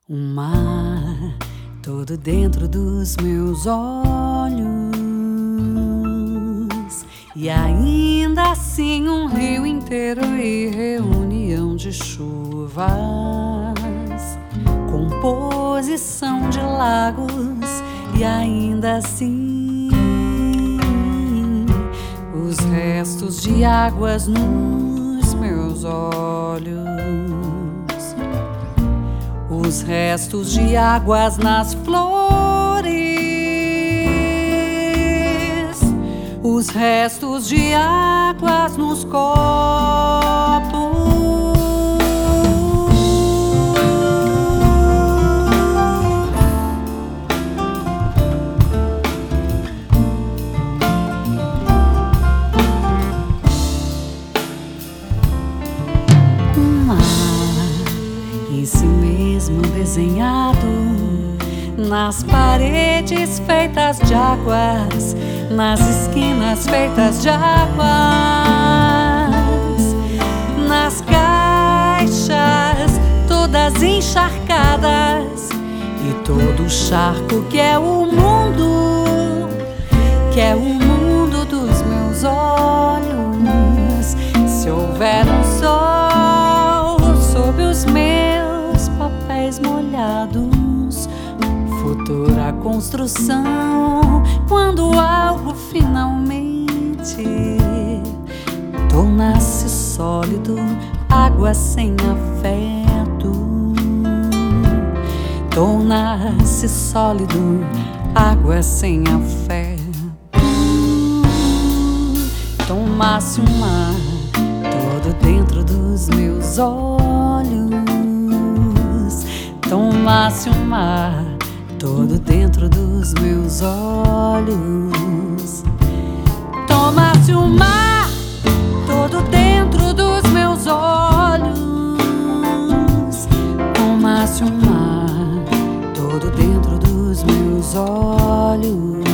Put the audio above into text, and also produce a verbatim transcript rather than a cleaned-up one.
Um mar todo dentro dos meus olhos, e ainda assim um rio inteiro e reunião de chuvas, composição de lagos, e ainda assim os restos de águas nos meus olhos, os restos de águas nas flores, os restos de águas nos copos. Um mar em si mesmo desenhado nas paredes feitas de águas, nas esquinas feitas de águas, nas caixas todas encharcadas, e todo o charco que é o mundo, que é o mundo dos meus olhos. Se houver um sol sob os meus papéis molhados, futura construção, quando algo finalmente torna-se sólido, água sem afeto, torna-se sólido, água sem afeto. Tomasse um mar todo dentro dos meus olhos, tomasse um mar todo dentro dos meus olhos, tomasse o mar todo dentro dos meus olhos, tomasse o mar todo dentro dos meus olhos.